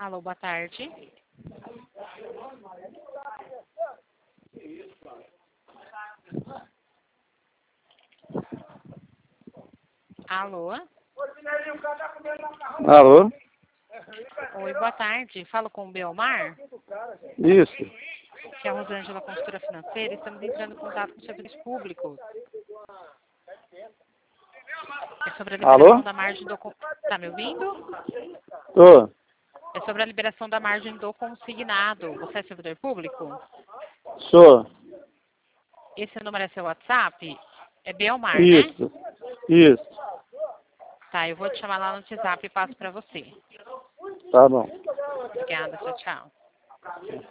Alô, boa tarde. Alô? Alô? Oi, boa tarde. Falo com o Belmar, Isso. que é a Rosângela Consultora Financeira. Estamos entrando em contato com o serviço público. É sobre a liberação Alô? da margem do... Tá me ouvindo? Tô. É sobre a liberação da margem do consignado. Você é servidor público? Sou. Esse número é seu WhatsApp? É Belmar, né? Isso. Isso. Tá, eu vou te chamar lá no WhatsApp e passo pra você. Tá bom. Obrigada, tchau, tchau.